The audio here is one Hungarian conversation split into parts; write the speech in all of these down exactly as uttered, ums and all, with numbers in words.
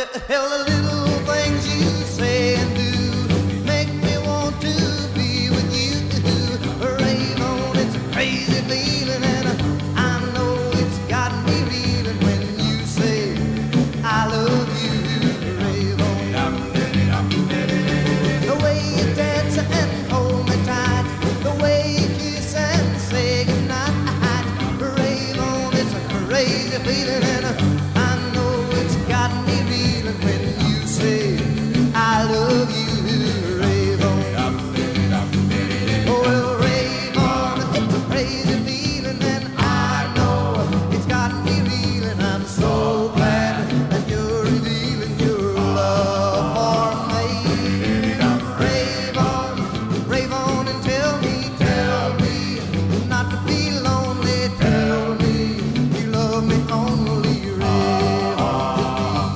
Well, the little things you say and do make me want to be with you. Rave on, it's a crazy feeling, and I know it's got me reeling when you say I love you. Rave on. The way you dance and hold me tight, the way you kiss and say goodnight. Rave on, it's a crazy feeling, and I know it's got me reeling when you say I love you. Rave on. Oh, well, rave on, it's a crazy feeling, and I know it's got me reeling. I'm so glad that you're revealing your love for me. Rave on, rave on and tell me, tell me not to be lonely. Tell me you love me only. Rave on.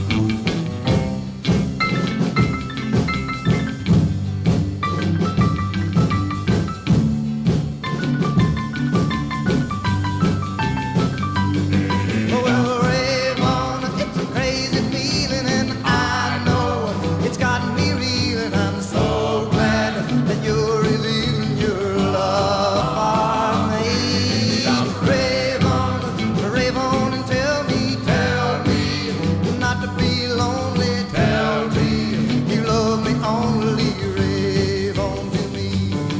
Oh, well, rave on, it's a crazy feeling, and I know it's got me reeling. I'm so glad that you're revealing your love for me. Rave on, rave on and tell me, tell me not to be lonely. Tell me you love me only. Rave on to me.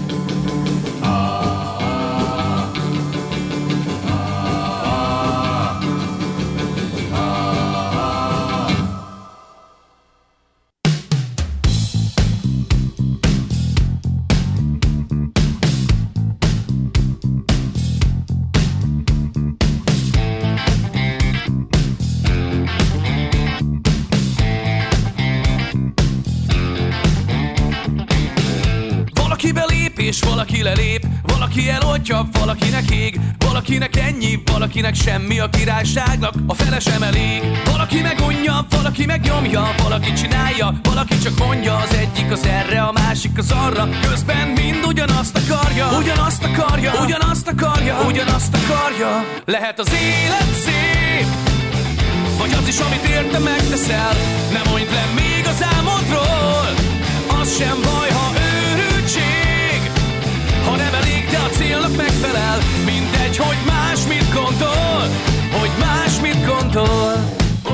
Valaki belép és valaki lelép, valaki eloltja, valakinek ég, valakinek ennyi, valakinek semmi, a királyságnak a fele sem elég. Valaki megunja, valaki megnyomja, valaki csinálja, valaki csak mondja, az egyik az erre, a másik az arra, közben mind ugyanazt akarja, ugyanazt akarja, ugyanazt akarja, ugyanazt akarja. Lehet az élet szép, vagy az is, amit érte megteszel. Ne mondd le még az álmodról, az sem baj, ha őrültség, ha nem elég, de a célnak megfelel. Mindegy, hogy más mit gondol, hogy más mit gondol.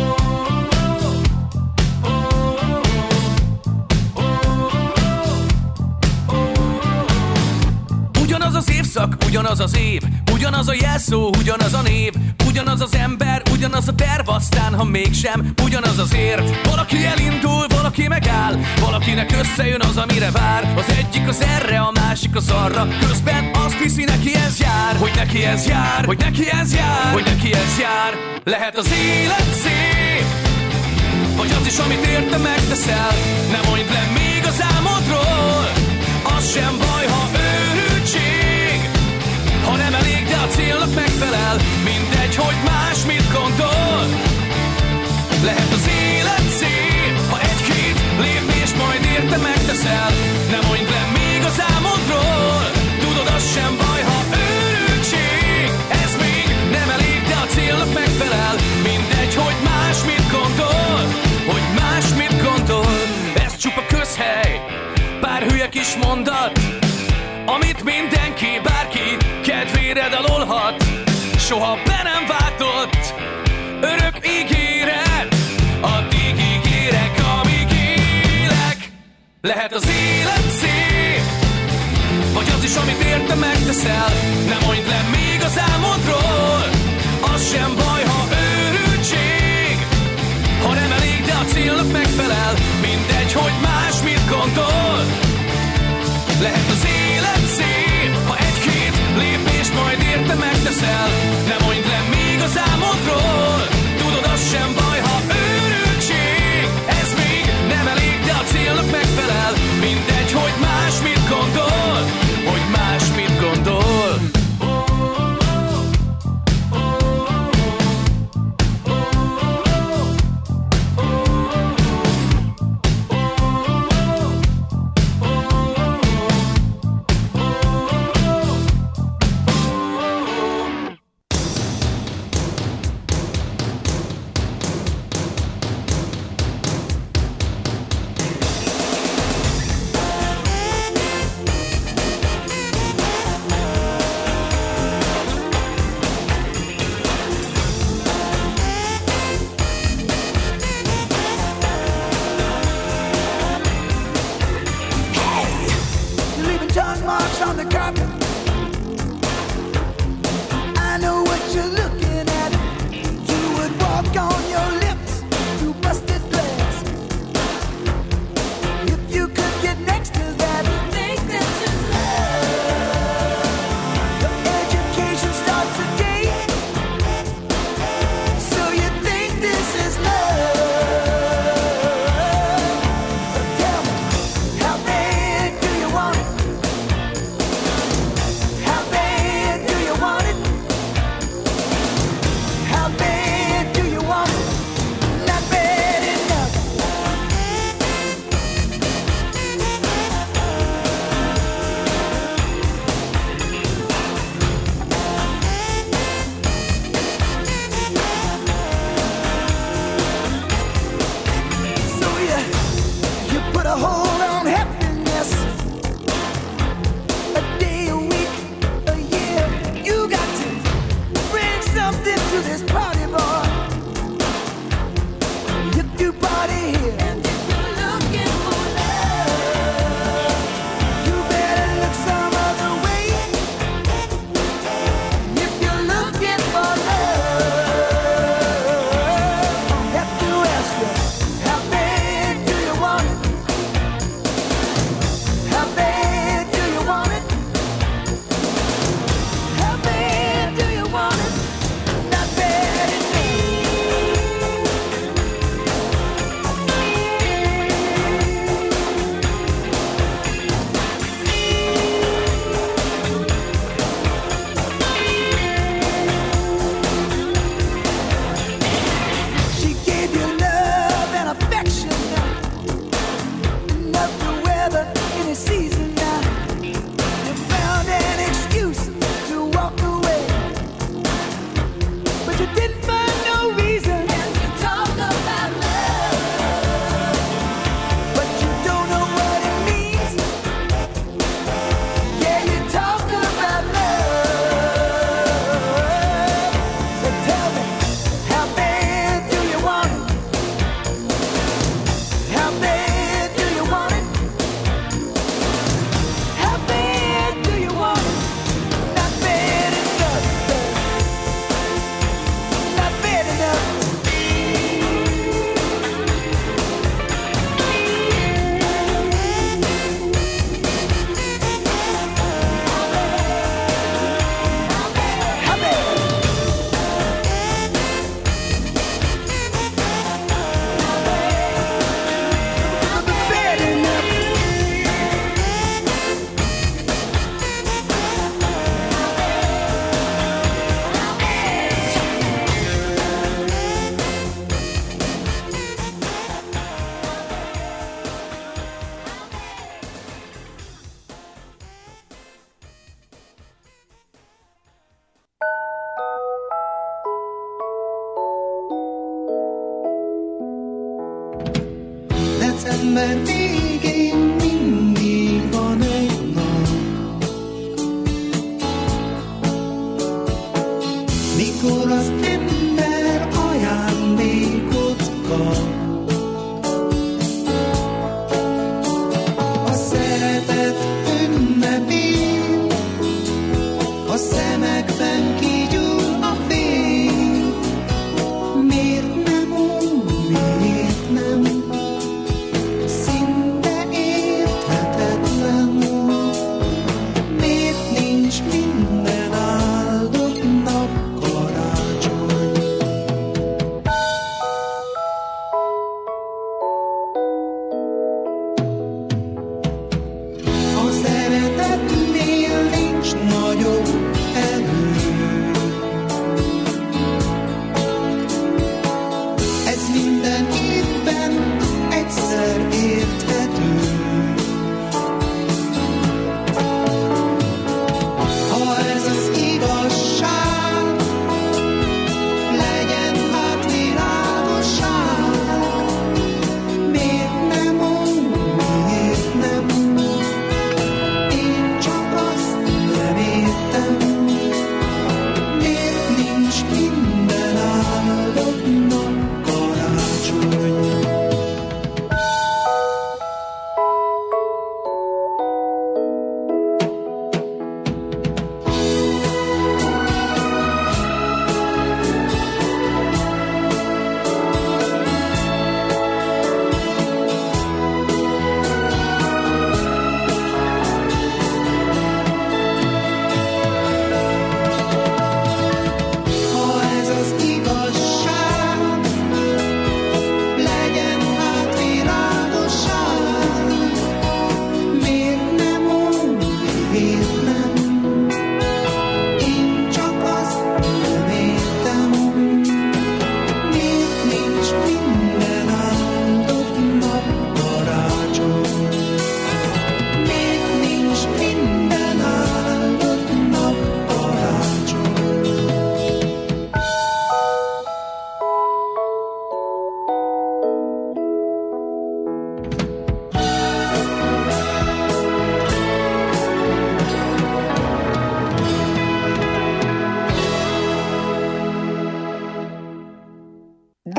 Ugyanaz az évszak, ugyanaz az év, ugyanaz a jelszó, ugyanaz a név, ugyanaz az ember, ugyanaz a terv, aztán ha mégsem, ugyanaz az érv. Valaki elindul, valaki megáll, valakinek összejön az, amire vár. Az egyik az erre, a másik az arra, közben azt hiszi, neki ez jár, hogy neki ez jár, hogy neki ez jár, hogy neki ez jár. Lehet az élet szép, vagy az is, amit érte megteszel. Ne mondd le még az álmodról, az sem baj, ha őrültség, ha nem elég, de a célnak megfelel. Mindegy, hogy más mit gondol. Lehet az élet szép, ha egy-két lépést majd érte megteszel. Ne mondd le még az álmodról, tudod, az sem baj, ha őrültség. Ez még nem elég, de a célnak megfelel. Mindegy, hogy más mit gondol, hogy más mit gondol. Ez csupa közhely, pár hülye kis mondat, amit mindenki, bárki kedvére dalolhat. Soha be nem váltott örök ígéret, addig ígérek, amíg élek. Lehet az élet szép, vagy az is, amit érte megteszel. Ne mondd le még az álmodról, az sem baj, ha őrültség, ha nem elég, de a célnak megfelel. Mindegy, hogy más mit gondol. Lehet az élet szép, ha egy-két lépést majd érte megteszel. Ne mondd le még az álmodról, tudod, az sem baj, ha őrültség. Ez még nem elég, de a célnak megfelel. Mindegy, hogy más mit gondol, hogy más mit gondol. hold on happiness. A day, a week, a year. You got to bring something to this party, boy. If you party here, and if you're looking for love, you better look some other way. If you're looking for love, I have to ask you, how bad do you want it? How bad do you want it? How bad do you want it? Not bad at me. She gave you love and affection now, enough to weather any season now. You found an excuse to walk away, but you didn't find no reason. And you talk about love, but you don't know what it means. Yeah, you talk about love. So tell me, how bad do you want it? How bad do you want it? How bad do you want it? Not bad enough. Not bad enough. How bad? Bad enough. December végén mindig van egy nap, mikor az ember ajándékot kap. A szeretet ünnepén, a szemekben kigyúl a fény. Miért nem úgy, miért nem? Szinte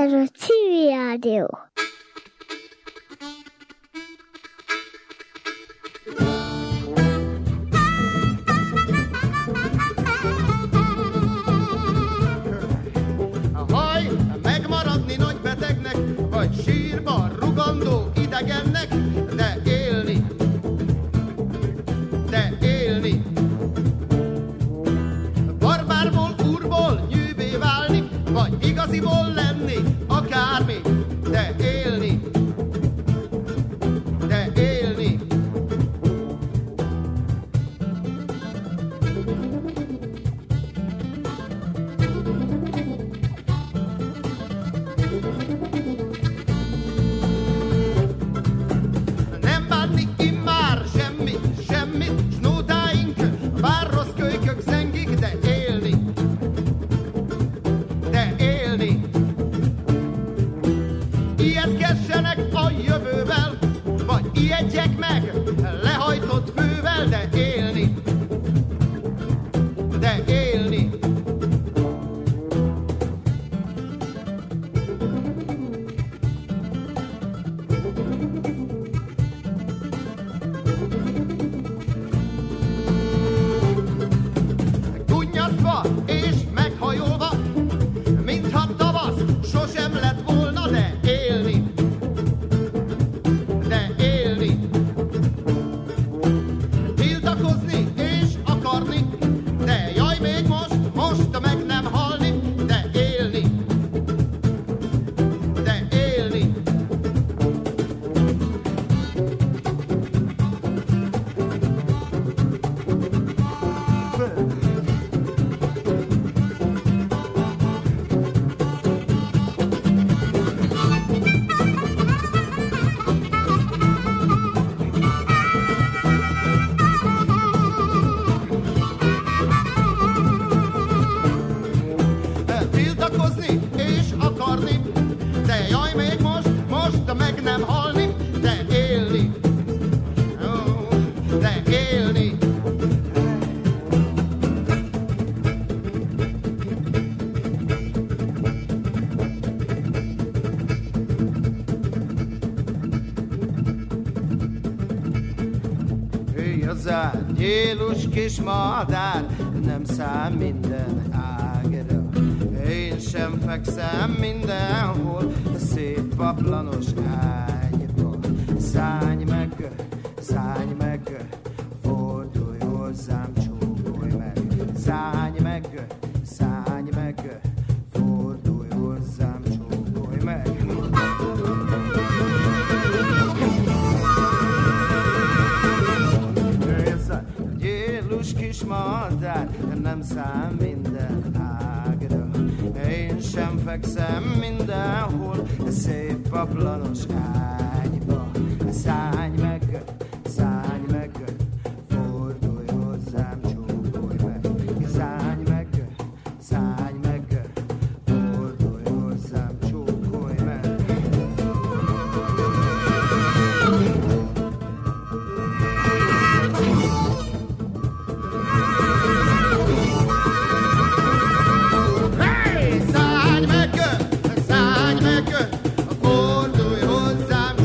Ez a Civil Rádió. Haj, megmaradni nagy betegnek, vagy sírba rugandó idegennek, de élni, de élni. Barbárból, úrból nyűvé válni, vagy igaziból lenni, akármi, de élni, de élni. Nem bánni immár semmi, semmit, s nótáink, bár rossz kölykök zengik, de élni, de élni. Ijeszgessenek a jövővel, vagy ijedjek meg lehajtott fővel, de élni, de élni. Gunnyasztva és meghajolva, mintha tavasz sosem lett volna, de élni, de élni. Tiltakozni és akarni, de jaj, még most, most meg nem halni, de élni, de élni. Tiltakozni és akarni, de jaj, még most, most meg nem halni, de élni, ó, de élni. Ő az a gyélus kis madár, nem szám minden ágra. Én sem fekszem mindenhol, a szép paplanos ágyba. Szállj meg, szállj meg, fordulj hozzám, csókolj meg. Szállj meg, szállj meg, fordulj hozzám, csókolj meg. Ez a gyélus kis madár, nem szám minden ágra. Én sem fekszem mindenhol, szép paplanos ágyba. Szállj meg, szállj meg, fordulj hozzám, csókolj meg. Szállj meg, szállj meg, fordulj hozzám, csókolj meg. Szállj meg, szállj meg, fordulj hozzám,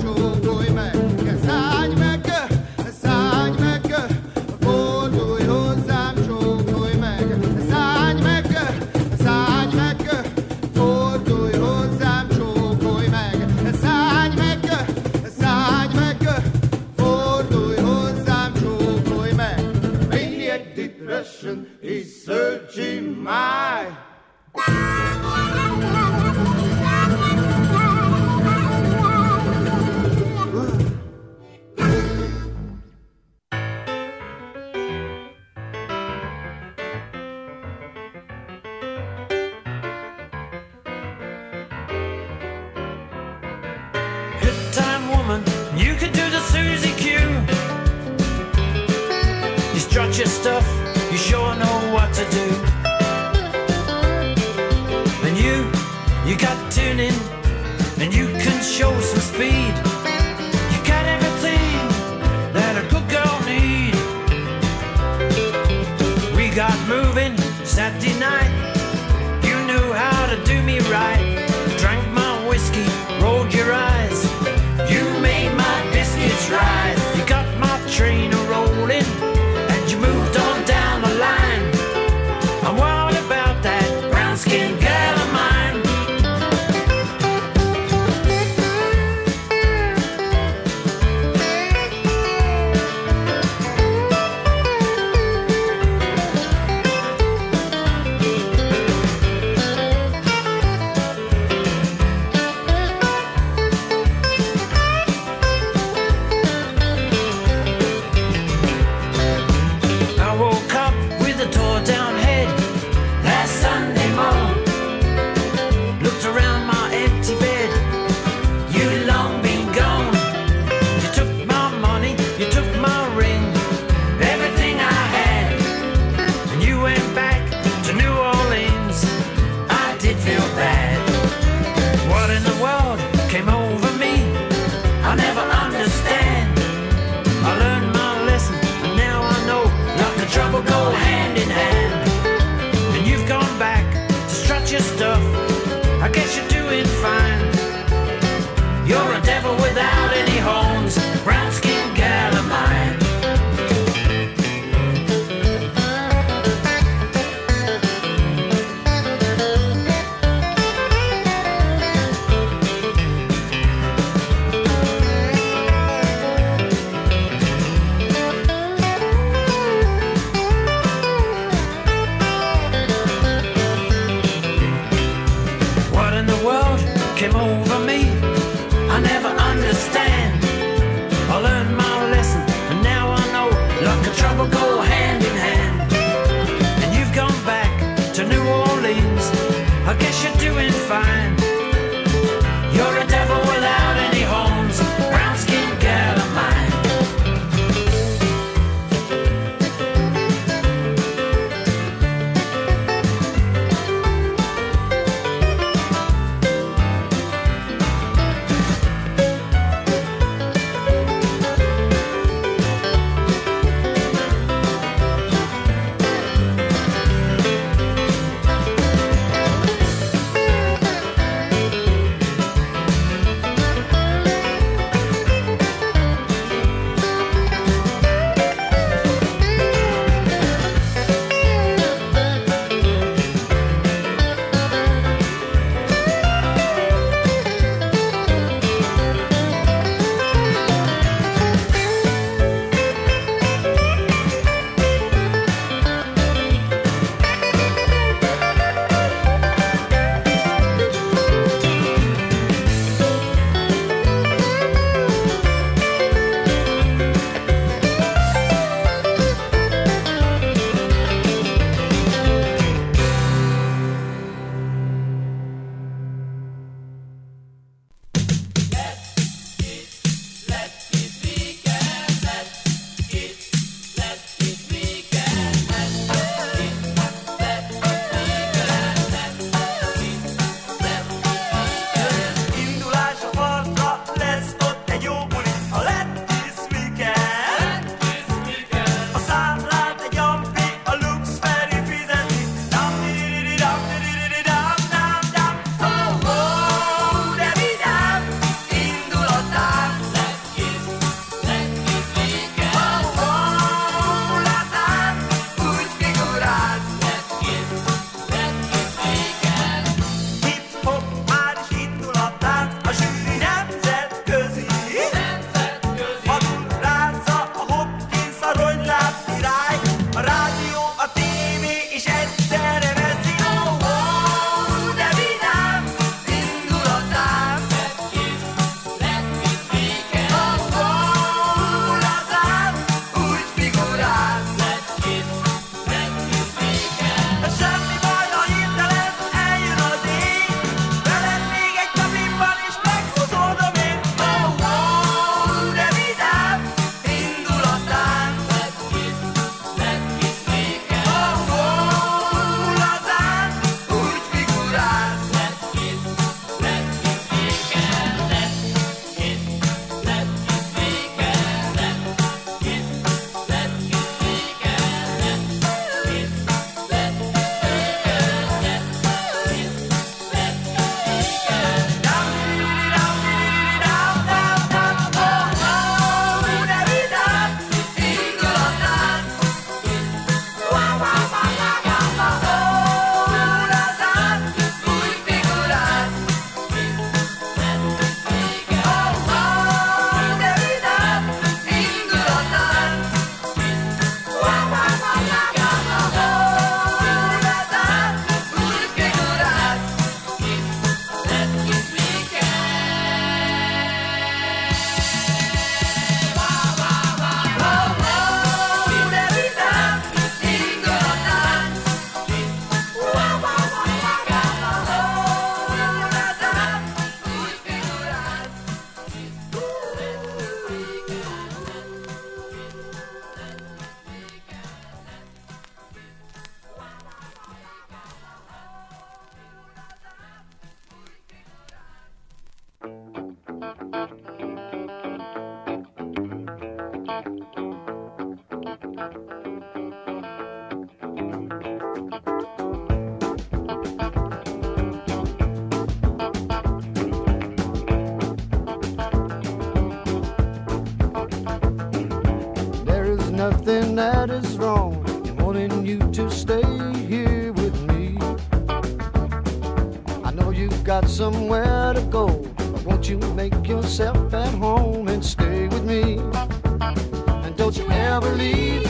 somewhere to go. Won't you make yourself at home and stay with me? And don't you ever leave.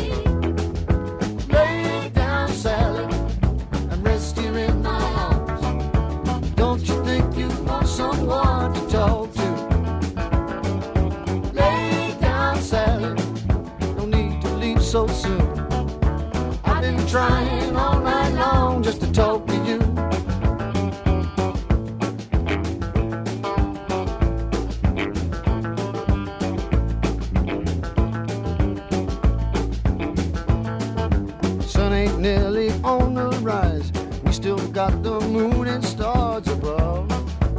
Lay down, Sally, and rest here in my arms. Don't you think you want someone to talk to? Lay down, Sally, no need to leave so soon. I've been trying all night long just to talk to you. Nearly on the rise, we still got the moon and stars above.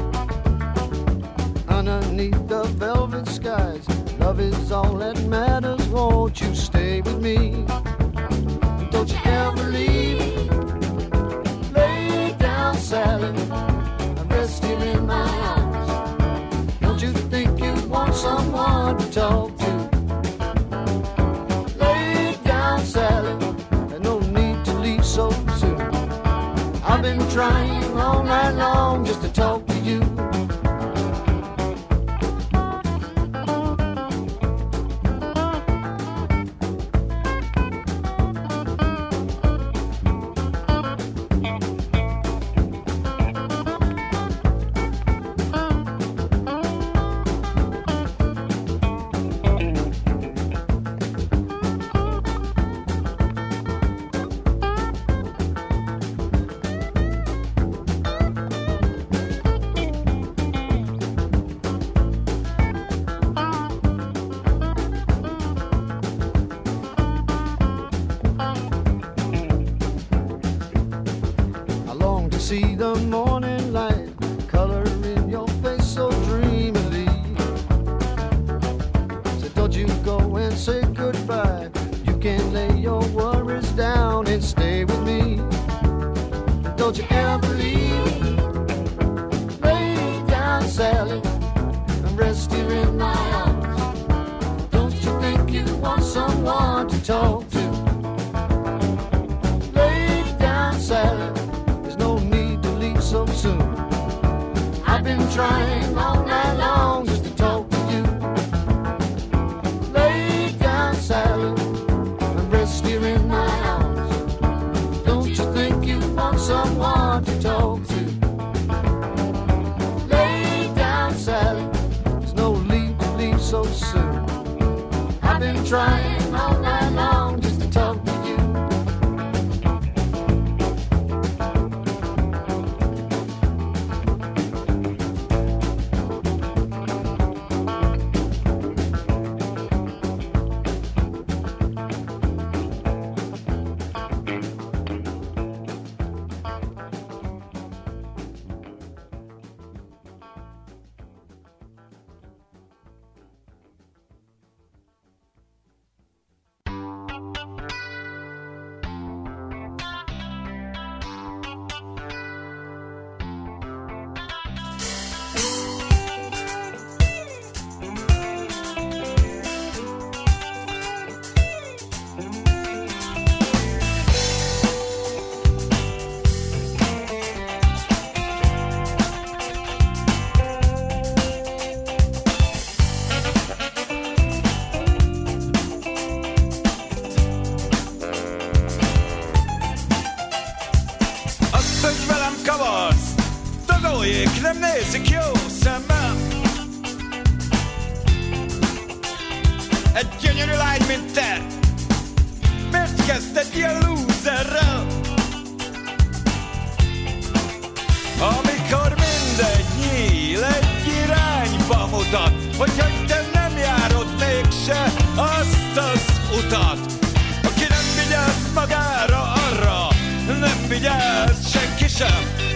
Underneath the velvet skies, love is all that matters. Won't you stay with me? Don't you ever leave. Lay down, Sally, and rest here in my arms. Don't you think you want someone to talk to? Lay down, Sally, so soon. I've been trying all night long just to talk to you. See the morning light color in your face so dreamily. So don't you go and say goodbye. You can lay your worries down and stay with me. Don't you ever leave. Lay down, Sally, and rest here in my arms. Don't you think you want someone to talk to? Lay down, Sally, so soon. I've been trying all night long just to talk to you. Lay down, Sally, and rest here in my arms. Don't you think you want someone to talk to? Lay down, Sally, there's no need to leave so soon. I've been trying all night long just to talk to you. Tagoljék nem nézik jó szemmel. Egy gyönyörű lány, mint te, miért kezdted ilyen lúzerrel? Amikor mindegy nyíl egy irányba mutat, hogyha te nem járod mégse azt az utat. Aki nem vigyáz magára, arra nem vigyáz senki sem.